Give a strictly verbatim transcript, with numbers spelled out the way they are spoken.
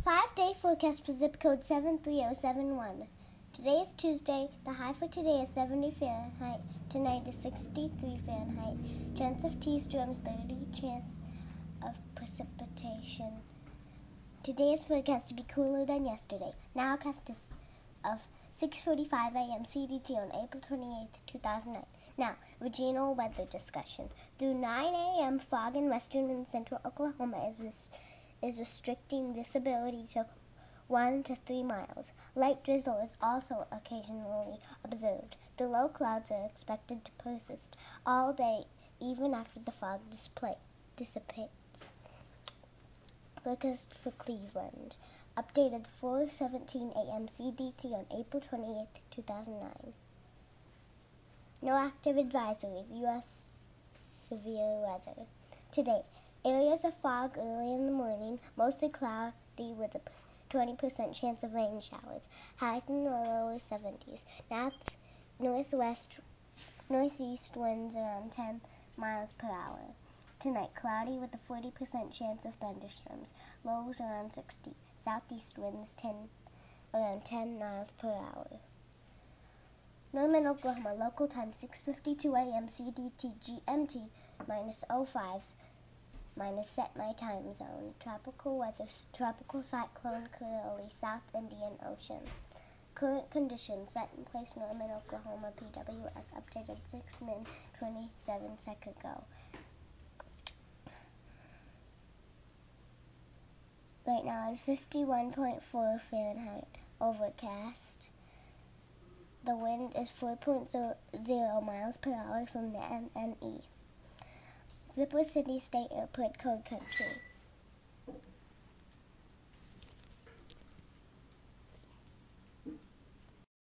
Five-day forecast for zip code seven three zero seven one. Today is Tuesday. The high for today is seventy Fahrenheit. Tonight is sixty-three Fahrenheit. Chance of T-storms thirty. Chance of precipitation. Today is forecast to be cooler than yesterday. Nowcast is of six forty-five a.m. C D T on April twenty-eighth, two thousand nine. Now, regional weather discussion. Through nine a.m., fog in western and central Oklahoma is res- is restricting visibility to one to three miles. Light drizzle is also occasionally observed. The low clouds are expected to persist all day, even after the fog display- dissipates. Forecast for Cleveland. Updated four seventeen a.m. C D T on April twenty-eighth, two thousand nine. No active advisories. U S severe weather. Today, areas of fog early in the morning, mostly cloudy with a twenty percent chance of rain showers. Highs in the lower seventies. North, northwest, northeast winds around ten miles per hour. Tonight, cloudy with a forty percent chance of thunderstorms. Lows around sixty. Southeast winds ten, around ten miles per hour. Norman, Oklahoma, local time six fifty-two a.m. C D T G M T minus oh five minus set my time zone. Tropical weather, tropical cyclone currently South Indian Ocean. Current conditions set in place Norman, Oklahoma, P W S updated six min twenty-seven seconds ago. Right now it's fifty-one point four Fahrenheit, overcast. The wind is four point zero miles per hour from the M N E. Zipper City State Airport Code Country.